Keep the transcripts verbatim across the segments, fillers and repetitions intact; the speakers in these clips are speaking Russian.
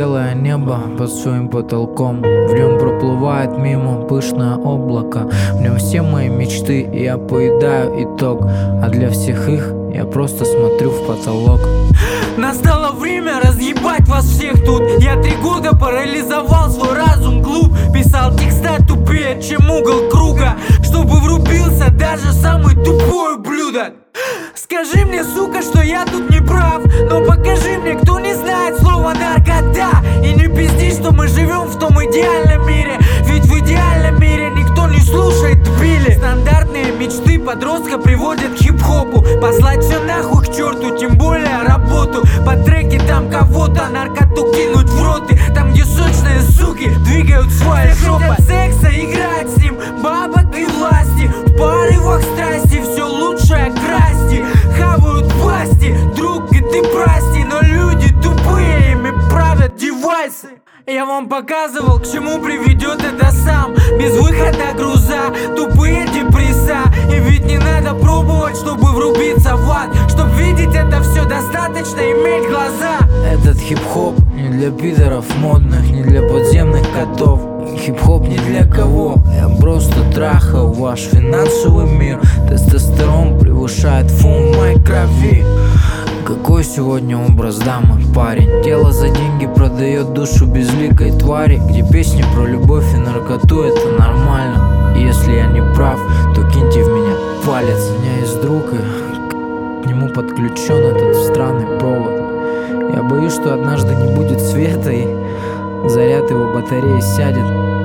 белое небо под своим потолком. В нем проплывает мимо пышное облако. В нем все мои мечты, и я поедаю итог. А для всех их я просто смотрю в потолок. Настало время разъебать вас всех тут. Я три года парализовал свой разум глуп. Писал текста тупее, чем угол круга, чтобы врубился даже самый тупой ублюдок. Скажи мне, сука, что я тут не прав, но покажи мне, кто не знает слова наркота. И не пизди, что мы живем в том идеальном мире, ведь в идеальном мире никто не слушает дебили. Стандартные мечты подростка приводят к хип-хопу. Послать все нахуй к черту, тем более работу. По треке там кого-то наркоту кинуть в роты. Там, где сочные суки двигают свои жопы. Секса, играть с ним, бабок и власти. В порывах страсти все лучшее красти. Хавают власти, друг, и ты прости, но люди тупые, ими правят девайсы. Я вам показывал, к чему приведет это сам. Без выхода груза, тупые депресса. И ведь не надо пробовать, чтобы врубиться в ад. Чтоб видеть это все, достаточно иметь глаза. Этот хип-хоп не для пидоров модных, не для подземных котов. Хип-хоп не для кого. Я просто трахаю ваш финансовый мир. Тестостерон превышает фон в моей крови. Какой сегодня образ дамы, парень? Тело за деньги продает душу безликой твари. Где песни про любовь и наркоту, это нормально. И если я не прав, то киньте в меня палец. У меня есть друг, и к нему подключен этот странный провод. Я боюсь, что однажды не будет света, и заряд его батареи сядет.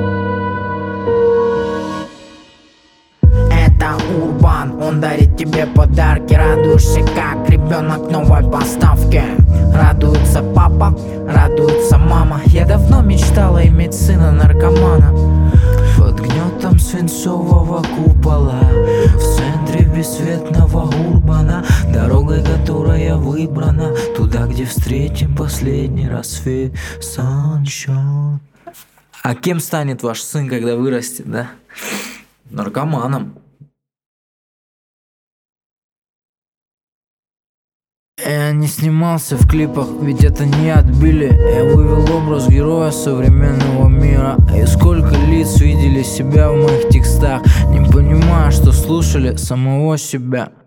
Это Урбан, он дарит тебе подарки. Радуешься, как ребенок новой поставки. Радуется папа, радуется мама. Я давно мечтала иметь сына наркомана. Под гнетом свинцового купола, в центре бесцветного урбана, дорогой, которая выбрана, туда, где встретим последний рассвет. Sunshine. А кем станет ваш сын, когда вырастет, да? Наркоманом. Я не снимался в клипах, ведь это не отбили. Я вывел образ героя современного мира. И сколько лиц видели себя в моих текстах, не понимая, что слушали самого себя.